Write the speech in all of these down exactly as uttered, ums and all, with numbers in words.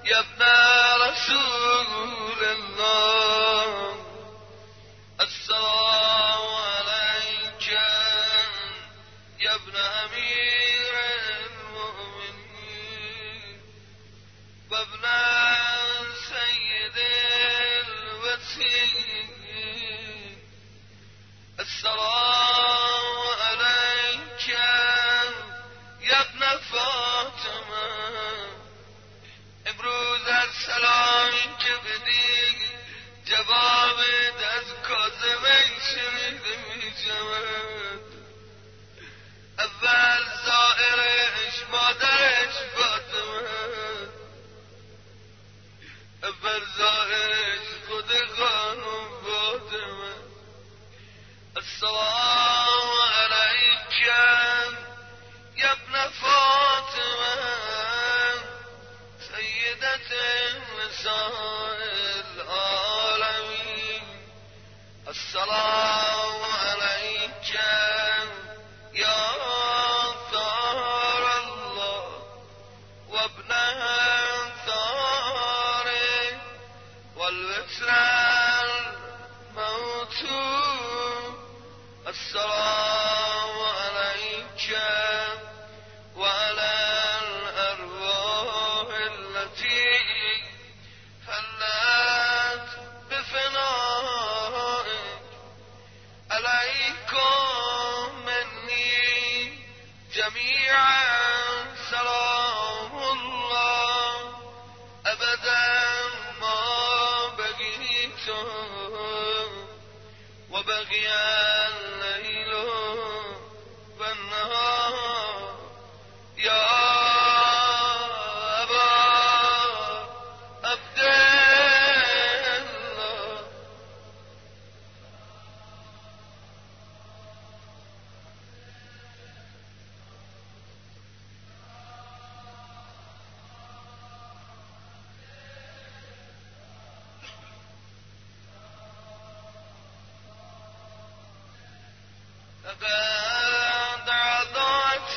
يا ابن رسول الله السلام عليك يا ابن أمير المؤمنين وابن سيد الوسيم السلام عليك يا ابن فاطمة امروز السلامی که بدی جواب از کاظمه شنیده می شود. اول زائرش مادرش فاطمه، اول زائرش خود خانم فاطمه. السلام علیک یا ابن فاطمه سیدت نساء العالمین. السلام علیک یا ثار الله و ابن ثار والوتر الموتور. السلام علیک وعلى الأرواح التي حلت بفنائك. عليكم مني جميعا سلام الله أبدا ما بقيتم وبقي الليل والنهار. يا أبا عبد الله لقد عضعت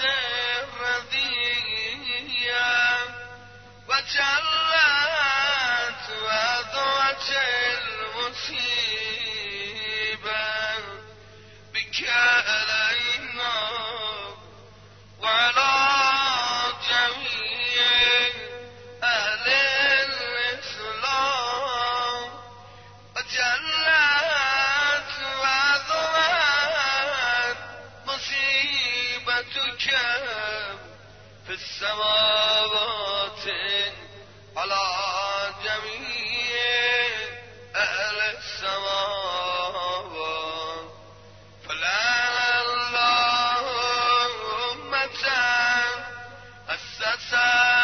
الرذية وجلت وضعت المصيبة بك علينا وعلى جميع أهل الإسلام. وجلت وضعت مصيبتك في السماوات على جميع أهل السماوات. فلعن الله أمة أسست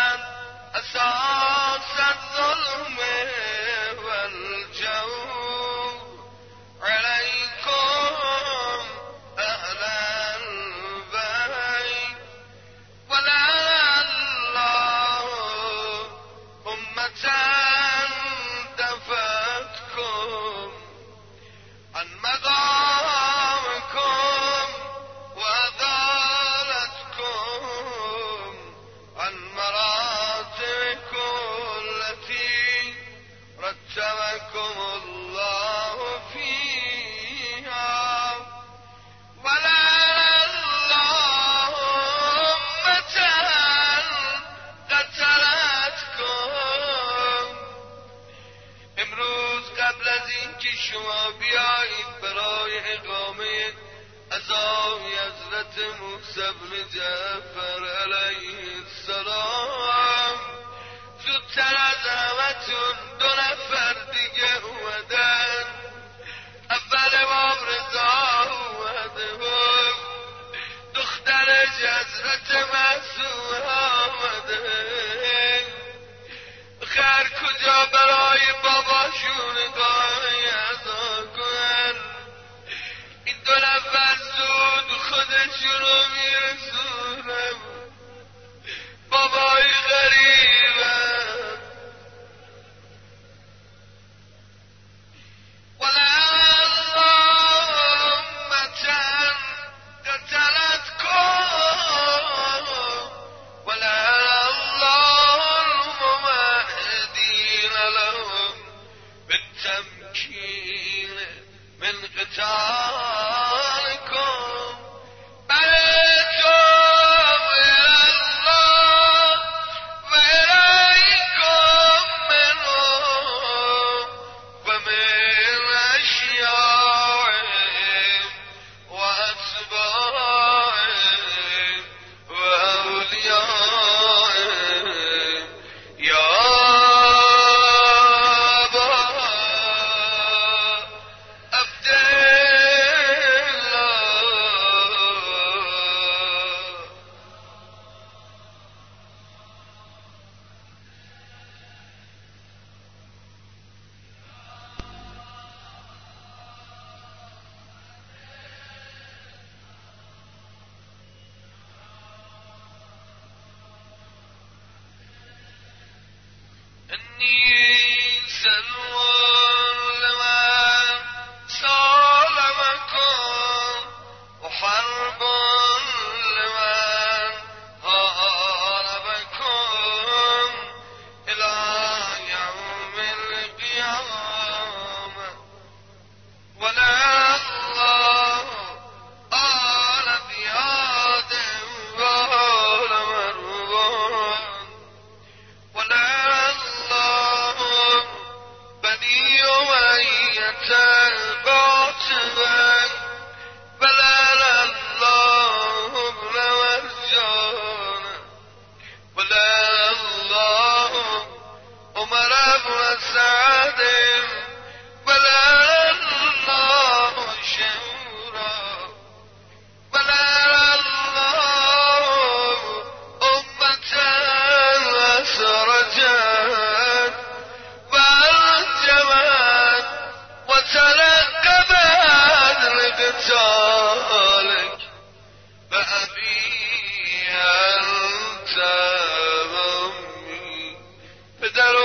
أساس الظلم والجور عليكم أهل البيت. ولعن الله أمة دفتكم عن مقامكم وأضالتكم عن مراتبكم التي رتبكم الله فيها. ولعن الله أمة قتلتكم. امروز قبل از اینکه شما بیایید برای اقامه عزای حضرت موسی بن جعفر علیه السلام زودتر از همتون دو نفر دیگه اومدن. اول امام رضا اومده بود، دخترش حضرت معصومه آمده. خیر کجا برای باباشون قانعی ادا کنن. این دو نفر زود خودشون رو میرسونن. بابای غریبه ولعن الله أمة قتلتكم. ولعن الله الممهد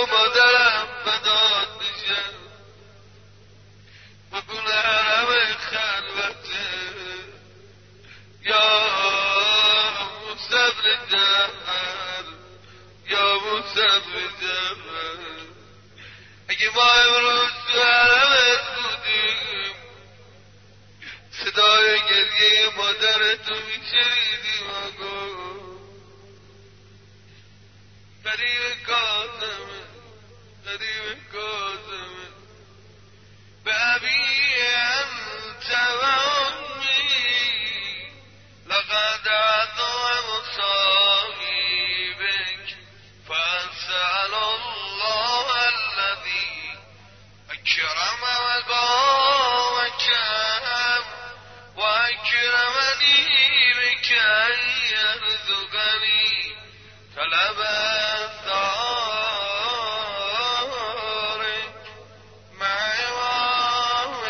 و مادرم بداد میشه بگون حرم خلوته یا مصبر جهر یا مصبر جهر اگه ما امروز تو حرمت بودیم صدای گریه مادرتو میشنیدیم آگو قریب کاظمه قریب کاظمه به ابی انت و امی لقد عظم صاحبك فاسأل الله الذي اکرم مقامك و اکرمنی بك ان یرزقنی طلب ثارك مع امام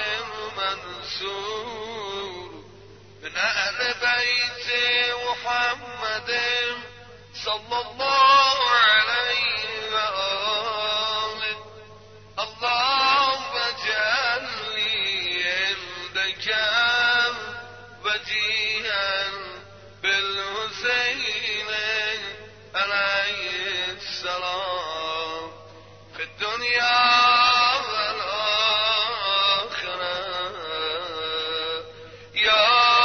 المنصور من اهل بیت محمد صلی الله علیه و آله اللهم اجعلني عندك وجيها بالحسين عليه السلام في الدنيا والآخرة يا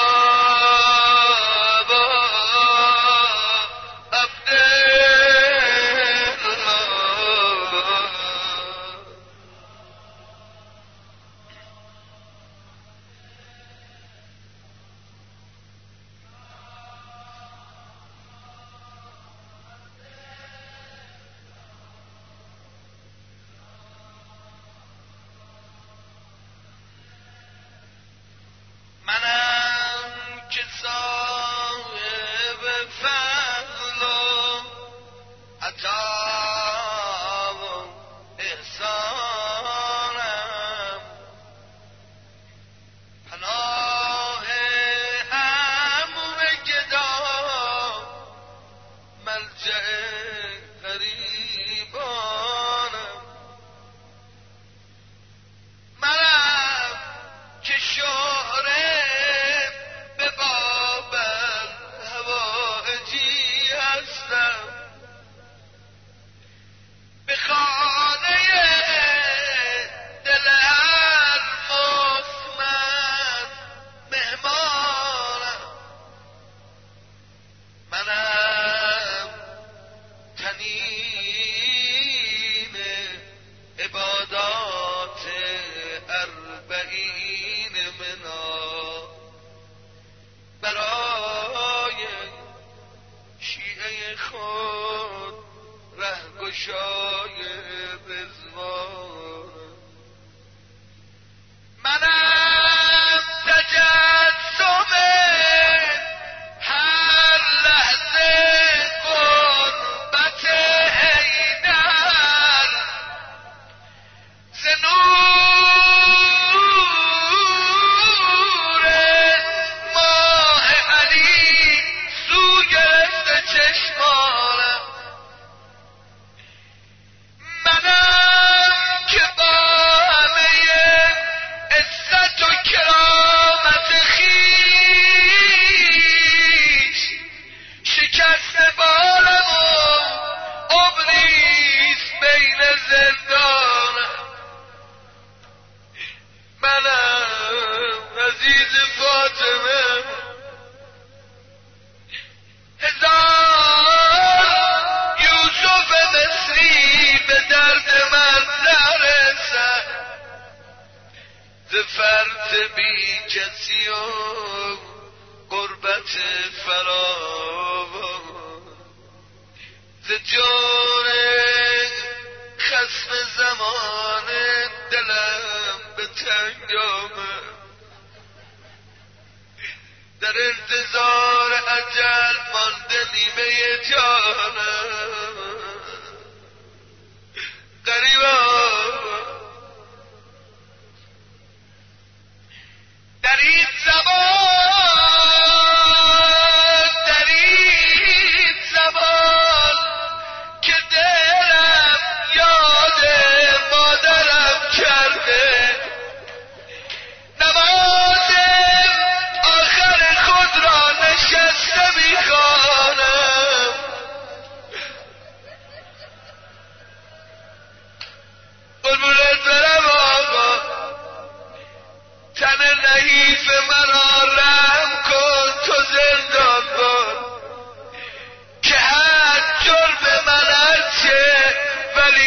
أبا عبد الله منم که صاحب فضل و عطا و احسانم پناه عمو گدا ملجأ غریبانم منم که شهره به باب هوایجی هستم به خانه دل هر مصمت مهمانم منم تنین عبادات اربعین منا برای شیعه خود رهگشای رضوان منم تجسم هر لحظه قربت حیدر ز نور ماه علی سو گرفته چشمانم منم که با همه عزت و کرامت خویش شکست بالم و عمریست بین زندانم منم عزیز فاطمه هزار یوسف مصری به درد من نرسد ز فرد بی کسی و قربت فراوان ز جور خصم زمان دلم به تنگ آمد در انتظار اجل مانده نیمه جانم غریبا در این زمان در این زمان که دلم یا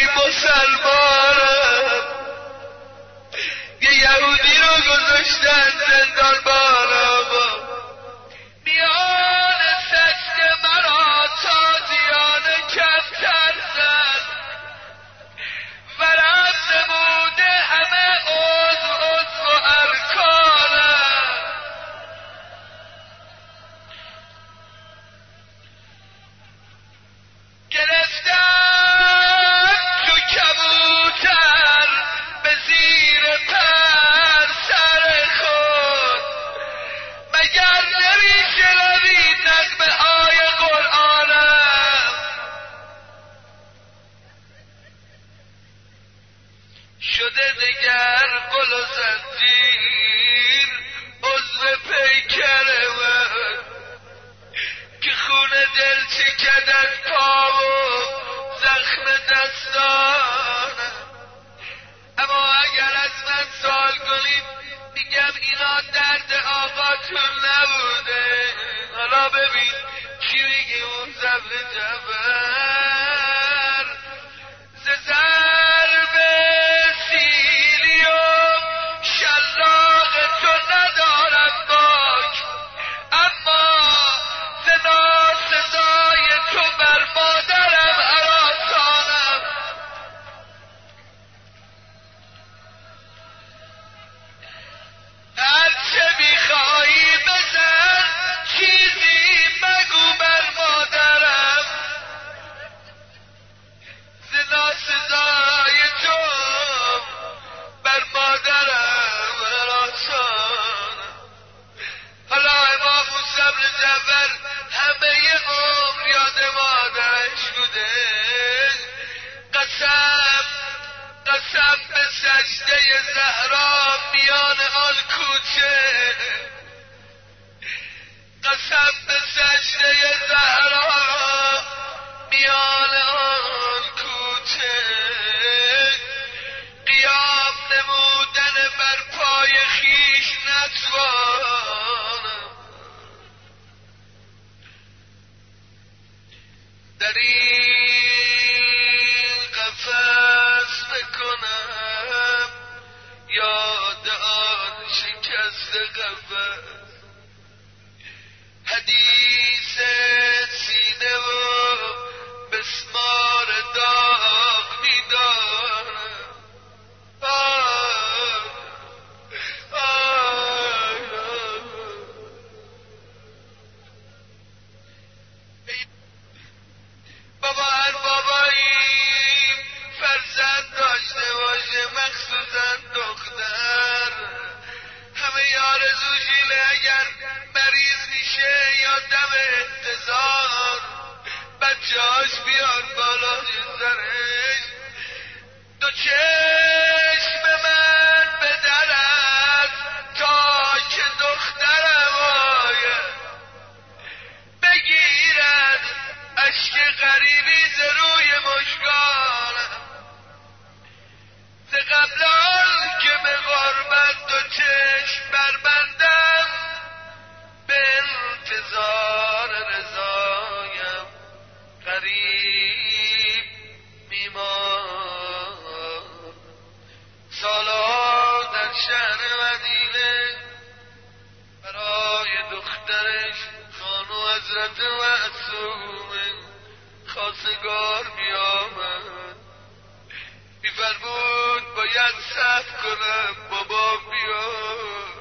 مسلمانم، یه یهودی رو گذاشتن زندان بالا، میان سشت مرا تازیانه کمتر زد، ورم نموده همه عضو عضو و ارکانم. گرفتم تو کبوتر به زیر پر سر خود، مگر نمیشنوی نغمه های قرآنم. شده دگر قل و زنجیر عضو پیکر من، که خون دل چکدن پا و زخم دستانم. اما اگر از من سوال کنید میگم اینا درد آقاتون نبوده. حالا ببین چی میگه اون زبر جبر، ز ضرب سیلی و شلاق تو ندارم باک، اما ز ناسزای تو بر مادرم هراسانم. هرچه میخوایی بزن، چیزی مگو بر مادرم، ز ناسزای تو بر مادرم هراسانم. حالا امام موسی بن جعفر همه عمر یاد مادرش بوده. قسم قسم به سجده زهرا میان آن کوچه، قسم به سجده زهرا میان آن کوچه، قیام نمودن بر پای خیش نتوانم. در این قفس بکنم یاد آن شکست قفس، حدیث سینه و بسمار داغ میدارم. آه آه بابا هر بابایی فرزند داشته باشه، مخصوصا دختر، همه آرزوش اینه اگر مریض میشه یا دم انتظار بچه‌هاش بیان بالا سرش، دو چشم من به درت تا که دخترم آید، بگیرد اشک غریبی ز روی مژگانم. ز قبل آن که به غربت دو چشم بربندم، به انتظار رضایم غریب میمان. سالها در شهر مدینه برای دخترش خانو حضرت معصومه خواستگار میآمد، میفرمود باید صبر کنم بابا بیاد.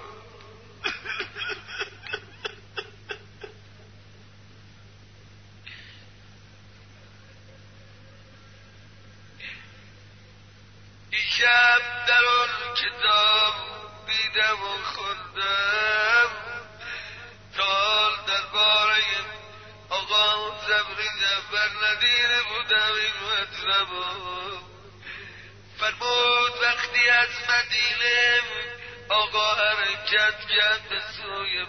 این شب در آن کتاب دیدم و خوندم، تا درباره آقا زبری جعفر ندیده بودم این مطلبو. فرمود وقتی از مدینه آقا حرکت کرد به سوی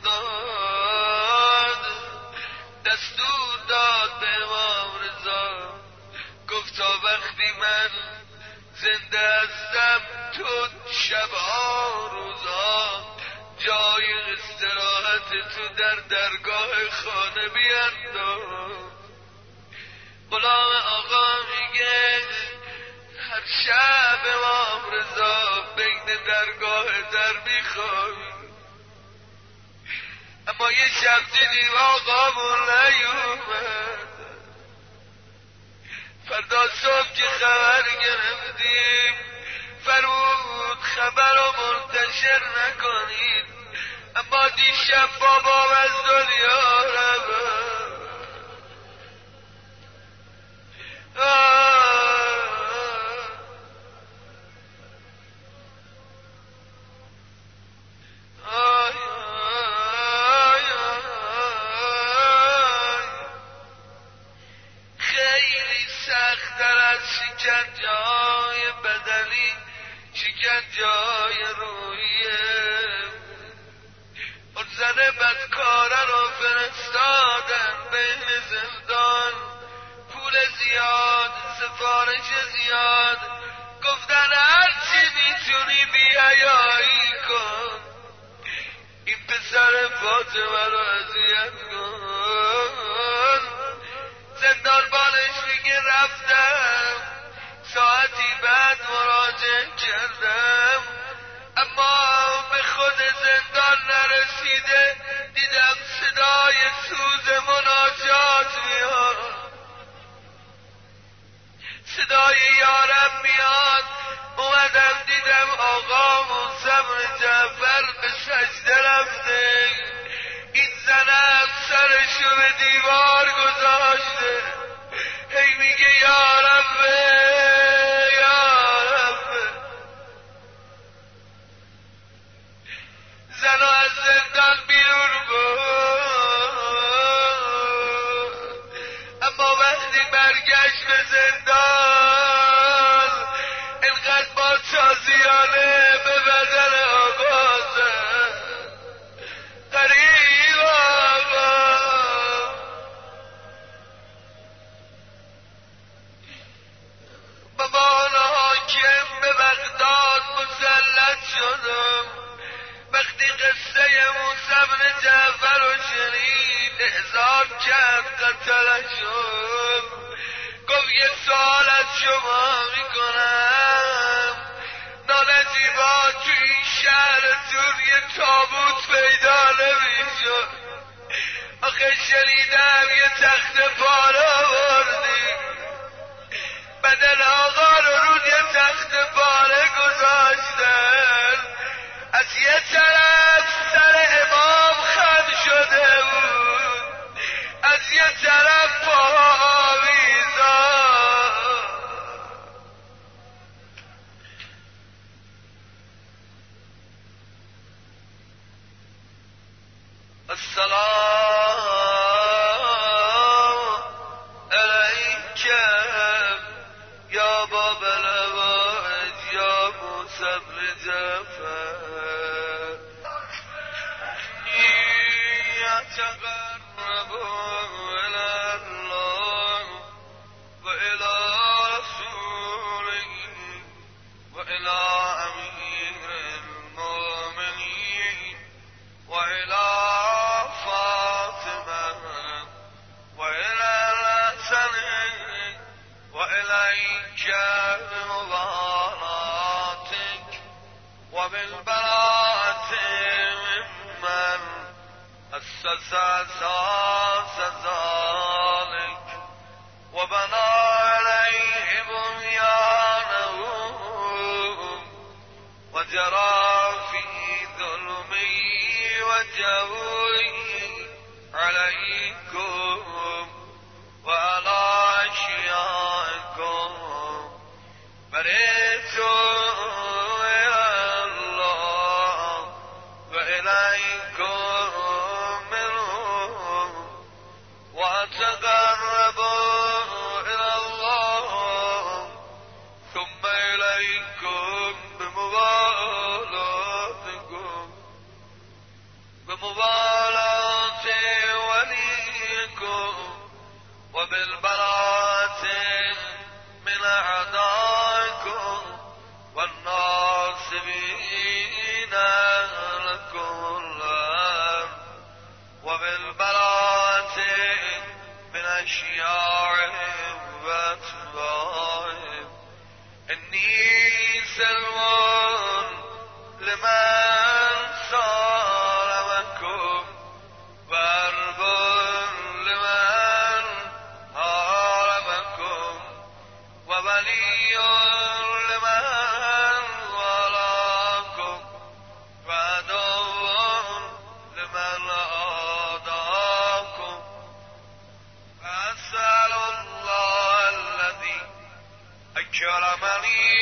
بغداد، دستور داد به امام رضا، گفت تا وقتی من زنده هستم تو شبها روزها جای استراحت تو در درگاه خانه بینداز. غلام آقا میگه درگاه در میخوابی، اما یه شب دیدیم آقامون نیومد. فردا صبح که خبر گرفتیم فرمود خبر رو منتشر نکنید، اما دیشب بابام از دنیا رفت. خیلی سخت‌تر از شکنجه‌های بدنی شکنجه‌های روحیه. اون زن بدکاره رو فرستادن بین زندان، پول زیاد، سفارش زیاد، گفتن هرچی میتونی بیایایی کن، این پسر فاطمه رو اذیت کن. زندان بالش میگه رفتم، ساعتی بعد مراجعه کردم، اما به خود زندان نرسیده دیدم صدای سوز مناجات میاد، صدای یارم میاد. اومدم دیدم آقامون صبر جعفر به سجده رفته، این زنم سرشو به دیوار گذاشته، هی میگه یارم یارم. زنو از زندان بیرون بود، اما وقتی برگشت به زندان انقدر با تازیانه به بدن آقا زد. غریب آقا بابا حاکم به بغداد مسلط شدم. وقتی قصه موسی بن جعفر رو شنید احضار کرد قتلشم. گفت یه سوال از شما میکنم، نانجیبا تو این شهرتون یه تابوت پیدا نمیشد؟ آخه شنیدم یه تخت پاره آوردی، بدن آقا رو رو یه تخت پاره گذاشتن، از یه طرف سر امام خم شده بود، از یه طرف پاها آویزان. السلام علیک یا باب العواج یا موسی بن جعفر، يتقرب إلى الله وإلى رسوله وإلى أمير المؤمنين وإلى فاطمة وإلى الحسن وإليك بمضاناتك وبالبراءة ممن أسس أساس ذلك وبنى عليه بنيانه وجرى في ظلمه وجوره عليكم وعلى أشيائكم. برئت إلى الله وإليكم منهم وأتقرب إلى الله ثم إليكم بموالاتكم بموالاة وليكم وبالبراءة من أعدائكم والناصبين لكم اللعن وبالبراءة من أشياعهم وأتباعهم. إني سلمان ولی لمن والاكم وعدو لمن عاداكم أسأل الله الذي أكرمني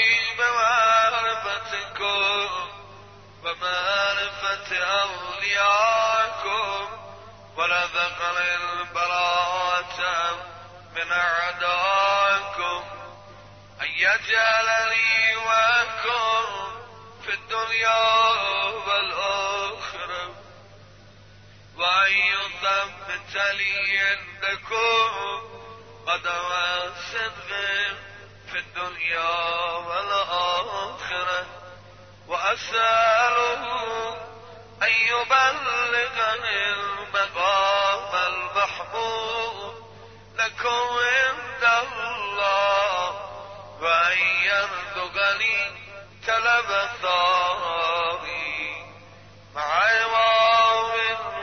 بمعرفتكم ومعرفة أولياءكم ورزقني البراءة من أعدائكم أن يجعلني معكم في الدنيا والآخرة وأن يثبت لي عندكم قدم صدق في الدنيا والآخرة وأسأله أن يبلغني المقام المحمود لكم عند الله وأن يرزقني طلب الثاني مع إمام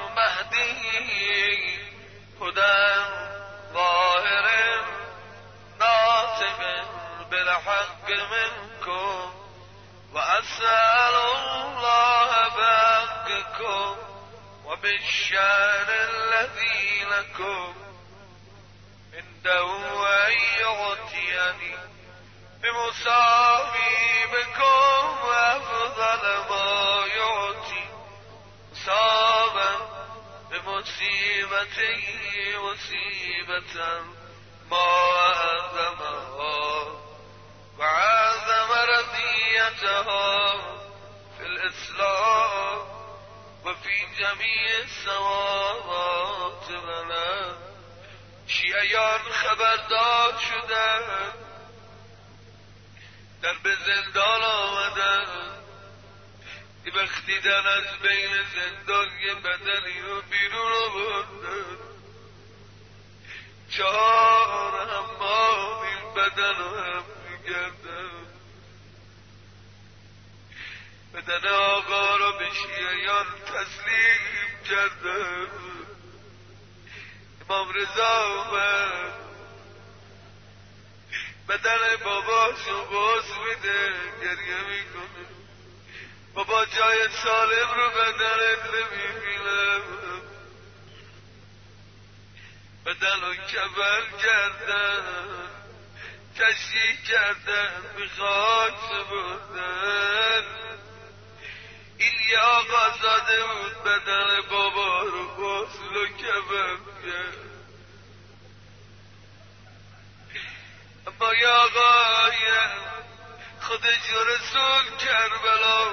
مهدي هدى ظاهر ناطق بالحق منكم وأسأل الله بحقكم وبالشأن الذي لكم عنده أن يعطيني بمساوي بكم أفضل ما يعطي مصابا بمصيبته مصيبة ما أعظمها وعظم رضيتها في الإسلام وفي جميع السماوات والأرض. شیعیان خبردار شدند، در به زندان آمدند، بخدیدن از بین زندان یه بدنی رو بیرون آوردند، چهار حمام این بدن رو هم میگردند. بدن آقا رو به شیعیان تسلیم کردند. امام رضا اومد بدن باباشو باز میده، گریه میکنه، بابا جای سالم رو بدنت نمیبینم. بدن رو کبر کردن، تشریح کردن، میخواد سبودن. این یه آقا زاده بود بدن بابا رو غسل و کبر کرد. اما یه آقای خودش رسول کربلا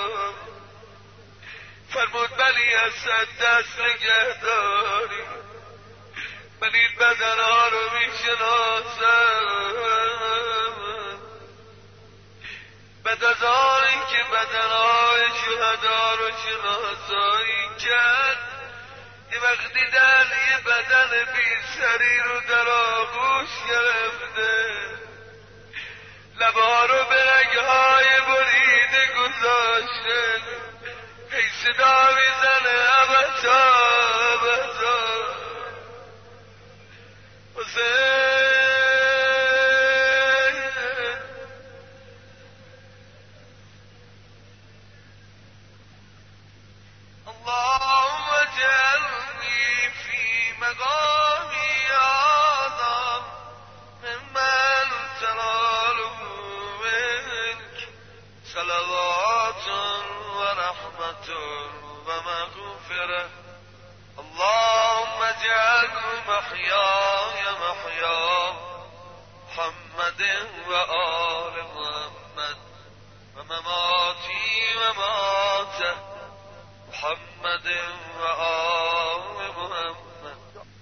فرمود بلی اسد دست نگهداری، من این بدن ها رو میشناسم. بعد از آنی که بدنهای شهدا رو شناسایی کرد، یه وقت دیدن یه بدن بی سری رو در آغوش گرفته، لبها رو به رگهای بریده گذاشته، هی صدا میزنه ابدا ابدا حسین. اللهم اجعلني في مقامي هذا ممن تناله منك صلوات ورحمة ومغفرة. اللهم اجعل محياي محيا محمد وآل محمد ومماتي ومات محمد وآل محمد.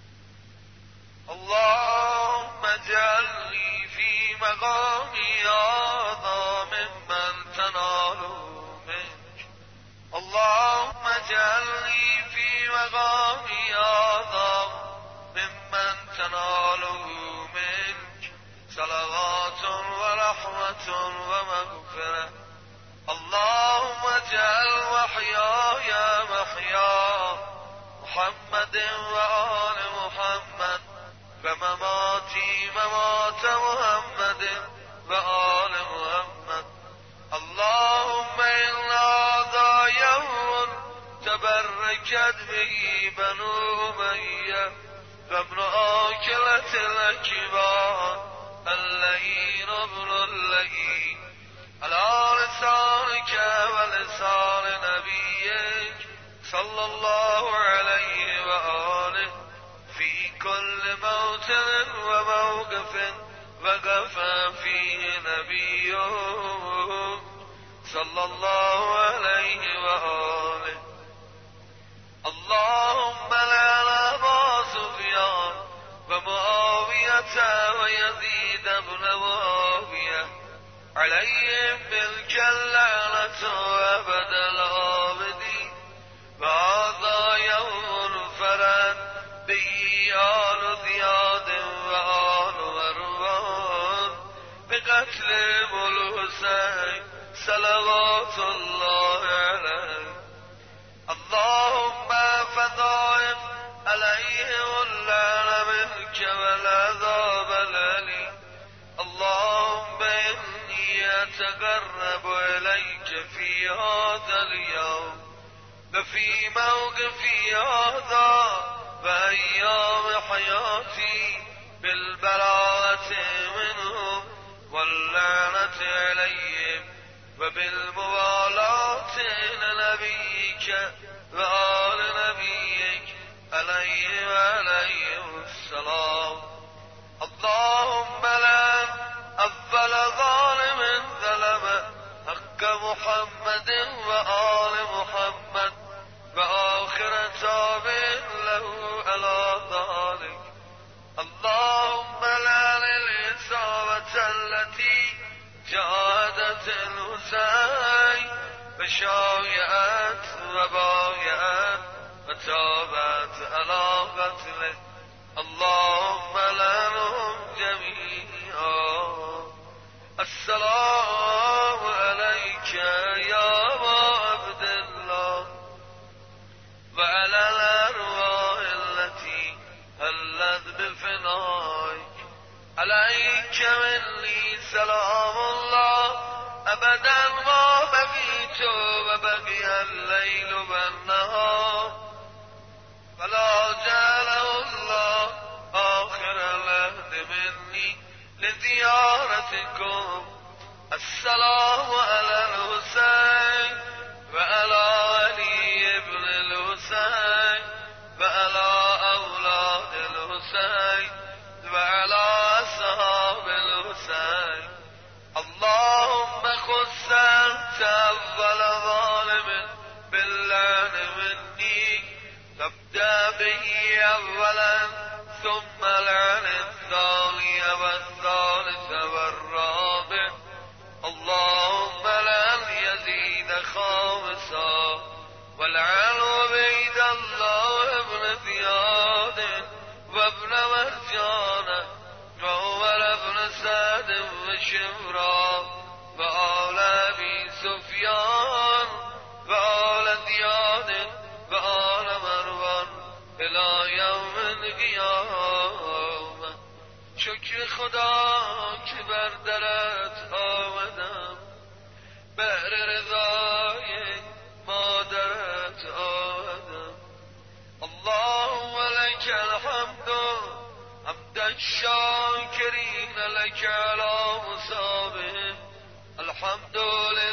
اللهم اجعلني في مقامي هذا ممن تناله منك. اللهم اجعلني في مقامي هذا ممن تناله منك صلوات ورحمة ومغفرة. اللهم اجعل محياي محيا محمد وآل محمد ومماتي ممات محمد وآل محمد. اللهم إنا ذا يوم تبركت به بنو أمية وابن آكلة الأكبار اللئين ابن اللئين على لسانك ولسان نبيك صلى الله عليه وآله في كل موطن وموقف وقف فيه نبيه صلى الله عليه وآله. اللهم لعن أبا سفيان ومعاوية ويزيد بن معاوية عليهم بالجلالة أبد الآبدين. وهذا يوم فرد به آل زياد وآل مروان بقتل الحسين صلوات الله عليه. اللهم فضائف عليهم اللعن منك والعذاب الأليم. اللهم إني أتقرب إليك في هذا اليوم وفي موقفي هذا وأيام حياتي بالبراءة منهم واللعنة عليهم وبالموالاة لنبيك وآل نبيك عليه وعليه السلام. اللهم لعن أول ظالم ظلم حق محمد وآل محمد وآخر تابع له على ذلك. اللهم لعن الإصابة التي جاهدت الحسين وشايعت وبايعت وتابت على قتله. اللهم لعنهم جميعا. السلام عليك يا أبا عبد الله وعلى الأرواح التي هلت بفنائك. عليك مني سلام الله أبدا ما بقيت وبقي الليل والنهار فلا جعله الله آخر العهد مني لزيارتكم. السلام على الحسين وعلى علي بن الحسين وعلى أولاد الحسين وعلى أصحاب الحسين. اللهم خص أنت أول ظالم باللعن مني تبدأ به أولا ثم لعن الثاني والثالث والرابع. اللهم لعن يزيد خامسا ولعن عبيد الله بن زياد وابن مرجان وعمر بن سعد وشمرا وآل أبي سفيان وآل زياد وآل مروان إلى يوم القيامة. شکر خدا که بر درت آمدم بهر رضای مادرت آمدم. اللهم لك الحمد حمد الشاكرين لك على مصابهم. الحمد لله